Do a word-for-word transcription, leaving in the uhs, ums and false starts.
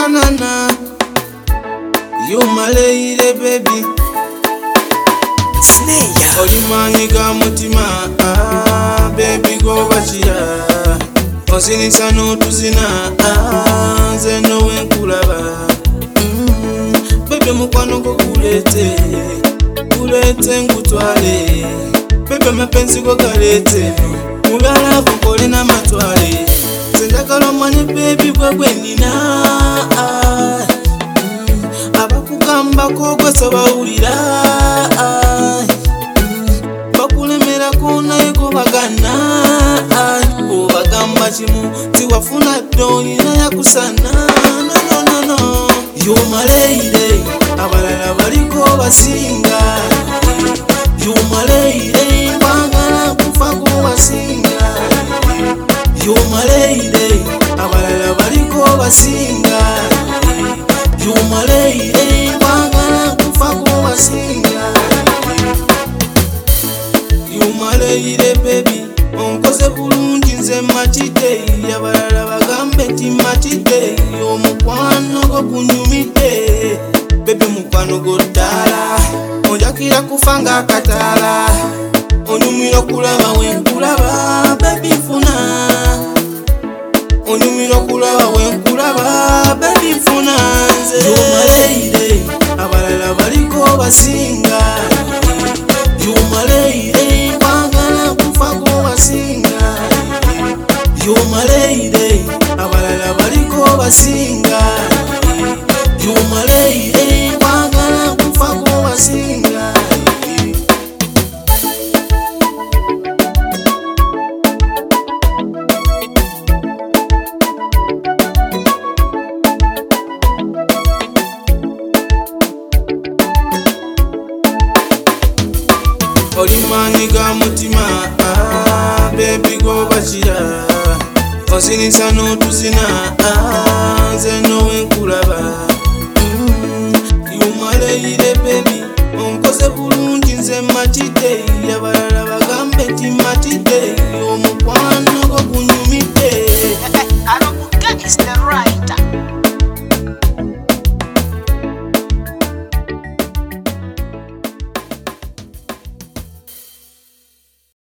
na na na. You my lady, baby. Slayer. Olimani ga mutima, ah, baby go bachia. Osinisa no tuzina, ah, zeno wenkulaba. Mm, baby mukwano go kulete, kulete ngutwale. Baby mapenzi go kalete, mulala kukole na matwale. Sendakalo mani baby gwe gwe nina, ah. Abakugamba kogwe sobawulira, bakulemera kona ego bagana, obagamba kimu tiwafuna doyina yakusana. No no no no, you my lady, abalala baliko basinga. You my lady, bangala kufa kubasinga. You my lady, abalala baliko basinga. You my lady, wangala kufa kubasinga. You my lady, baby, onkoze bulungi nze matide. Abalala bagambe nti matide, omukwano go kunyumide. Baby mukwano go ddala, onjakira kufa nga akataala. Onyumira okulaba wenkulaba, baby funa. Onyumira okulaba wenkulaba, baby funa. You my lady, abalala baliko basinga. You my lady, wangala kufa kubasinga. You my lady, abalala baliko basinga. You my lady, wangala kufa kubasinga. Olimani ga mutima, ah, baby go bachia. Osinisa no tuzina, ah, zeno wenkulaba. Mm, you my lady, baby, onkoze bulungi nze matide. Abalala bagambe nti matide, omukwano go kunyumide. I don't